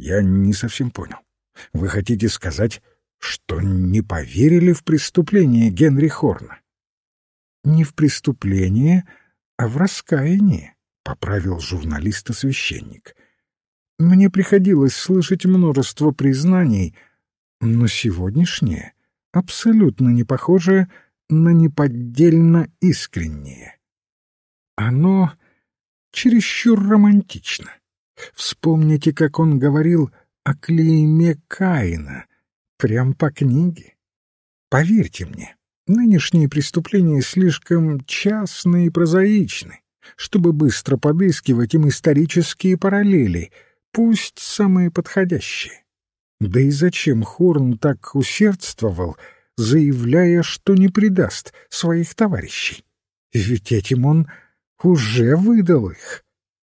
Я не совсем понял. Вы хотите сказать, что не поверили в преступление Генри Хорна? Не в преступление, а в раскаяние, — поправил журналиста священник. Мне приходилось слышать множество признаний, но сегодняшнее абсолютно не похоже на неподдельно искреннее. Оно чересчур романтично. Вспомните, как он говорил о клейме Каина, прям по книге. Поверьте мне, нынешние преступления слишком частны и прозаичны, чтобы быстро подыскивать им исторические параллели, пусть самые подходящие. Да и зачем Хорн так усердствовал, заявляя, что не предаст своих товарищей? Ведь этим он уже выдал их.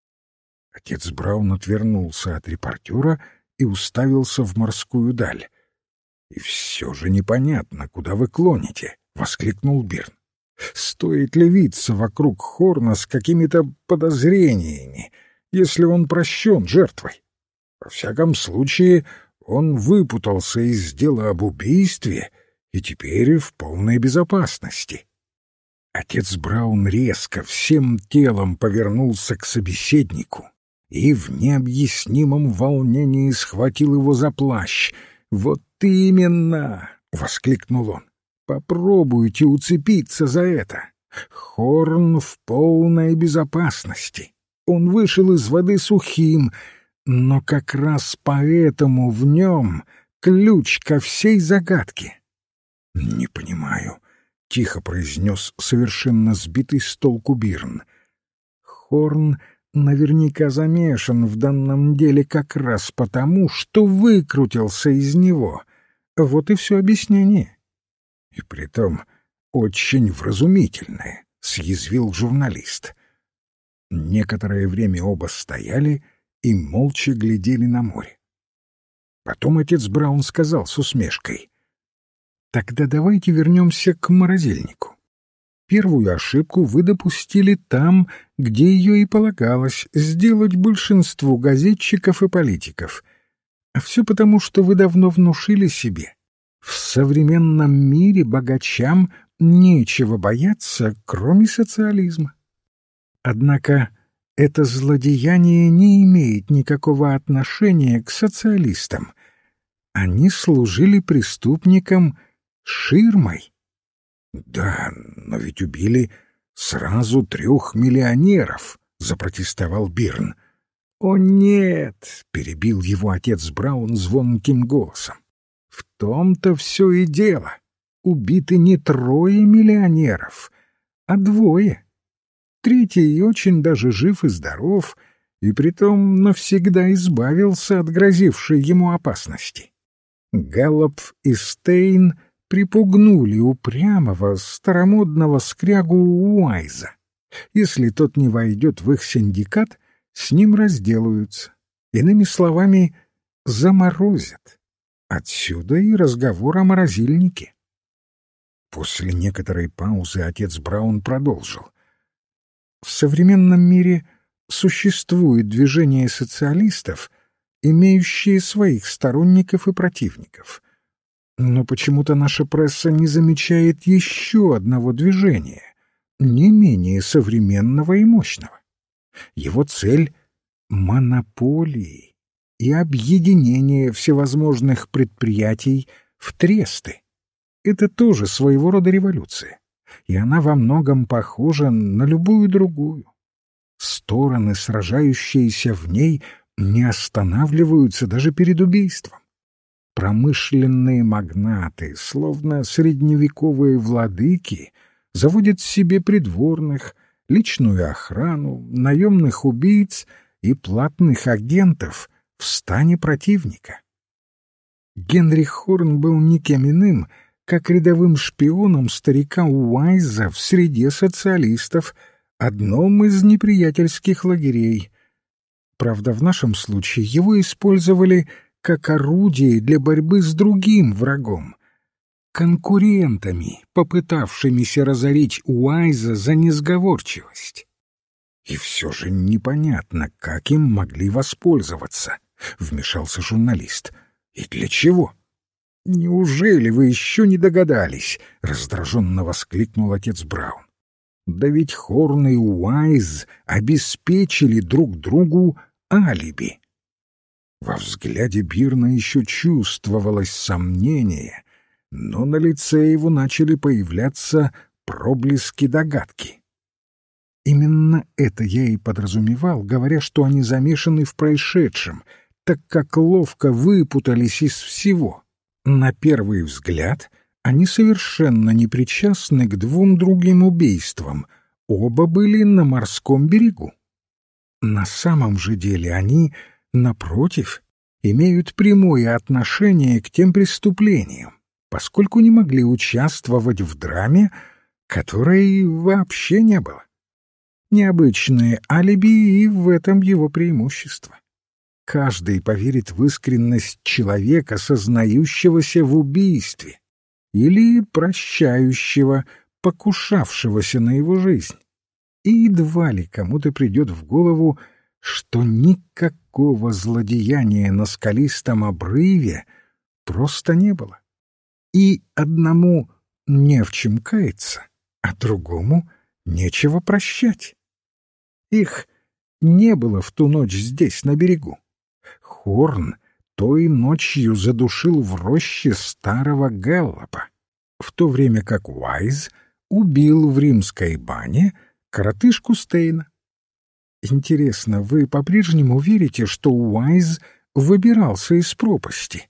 Отец Браун отвернулся от репортера и уставился в морскую даль. «И все же непонятно, куда вы клоните», — воскликнул Бирн. «Стоит ли виться вокруг Хорна с какими-то подозрениями, если он прощен жертвой? Во всяком случае, он выпутался из дела об убийстве и теперь в полной безопасности». Отец Браун резко всем телом повернулся к собеседнику и в необъяснимом волнении схватил его за плащ. «Вот именно!» — воскликнул он. «Попробуйте уцепиться за это. Хорн в полной безопасности. Он вышел из воды сухим, но как раз поэтому в нем ключ ко всей загадке». «Не понимаю», — тихо произнес совершенно сбитый с толку Бирн. «Хорн наверняка замешан в данном деле как раз потому, что выкрутился из него. Вот и все объяснение». «И притом очень вразумительное», — съязвил журналист. Некоторое время оба стояли и молча глядели на море. Потом отец Браун сказал с усмешкой: «Тогда давайте вернемся к морозильнику. Первую ошибку вы допустили там, где ее и полагалось сделать большинству газетчиков и политиков. А все потому, что вы давно внушили себе: в современном мире богачам нечего бояться, кроме социализма. Однако это злодеяние не имеет никакого отношения к социалистам. Они служили преступникам ширмой». «Да, но ведь убили сразу 3 миллионеров», — запротестовал Бирн. «О нет», — перебил его отец Браун звонким голосом. «В том-то все и дело. Убиты не 3 миллионеров, а 2. Третий очень даже жив и здоров, и притом навсегда избавился от грозившей ему опасности. Гэллоп и Стейн припугнули упрямого старомодного скрягу Уайза. Если тот не войдет в их синдикат, с ним разделаются. Иными словами, заморозят. Отсюда и разговор о морозильнике». После некоторой паузы отец Браун продолжил: «В современном мире существует движение социалистов, имеющие своих сторонников и противников. Но почему-то наша пресса не замечает еще одного движения, не менее современного и мощного. Его цель — монополии и объединение всевозможных предприятий в тресты. Это тоже своего рода революция, и она во многом похожа на любую другую. Стороны, сражающиеся в ней, не останавливаются даже перед убийством. Промышленные магнаты, словно средневековые владыки, заводят себе придворных, личную охрану, наемных убийц и платных агентов в стане противника. Генри Хорн был никем иным, как рядовым шпионом старика Уайза в среде социалистов, одном из неприятельских лагерей. Правда, в нашем случае его использовали как орудие для борьбы с другим врагом — конкурентами, попытавшимися разорить Уайза за несговорчивость. И все же непонятно, как им могли воспользоваться, — вмешался журналист. «И для чего?» «Неужели вы еще не догадались?» — раздраженно воскликнул отец Браун. «Да ведь Хорн и Уайз обеспечили друг другу алиби». Во взгляде Бирна еще чувствовалось сомнение, но на лице его начали появляться проблески догадки. Именно это я и подразумевал, говоря, что они замешаны в происшедшем, так как ловко выпутались из всего. На первый взгляд они совершенно не причастны к двум другим убийствам, оба были на морском берегу. На самом же деле они, напротив, имеют прямое отношение к тем преступлениям, поскольку не могли участвовать в драме, которой вообще не было. Необычное алиби, и в этом его преимущество. Каждый поверит в искренность человека, сознающегося в убийстве, или прощающего, покушавшегося на его жизнь. И едва ли кому-то придет в голову, что никакого злодеяния на скалистом обрыве просто не было. И одному не в чем каяться, а другому нечего прощать. Их не было в ту ночь здесь, на берегу. Хорн той ночью задушил в роще старого Гэллопа, в то время как Уайз убил в римской бане коротышку Стейна. Интересно, вы по-прежнему верите, что Уайз выбирался из пропасти?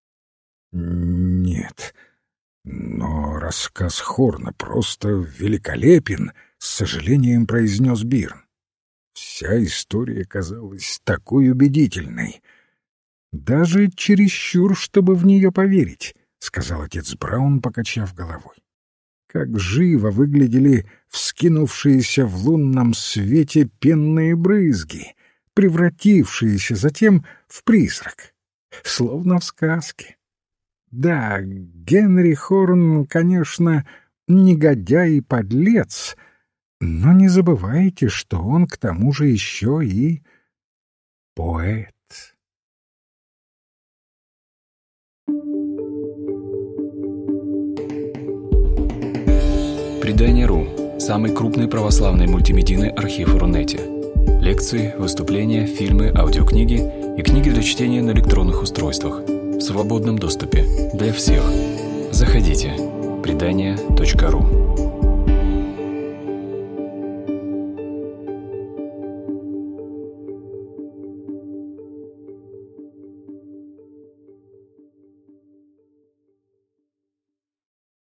Нет, но рассказ Хорна просто великолепен, с сожалением произнес Бирн. Вся история казалась такой убедительной. Даже чересчур, чтобы в нее поверить, — сказал отец Браун, покачав головой. Как живо выглядели вскинувшиеся в лунном свете пенные брызги, превратившиеся затем в призрак, словно в сказке. Да, Генри Хорн, конечно, негодяй и подлец, но не забывайте, что он к тому же еще и поэт. Предание.ру – самый крупный православный мультимедийный архив Рунете. Лекции, выступления, фильмы, аудиокниги и книги для чтения на электронных устройствах в свободном доступе для всех. Заходите. Предание.ру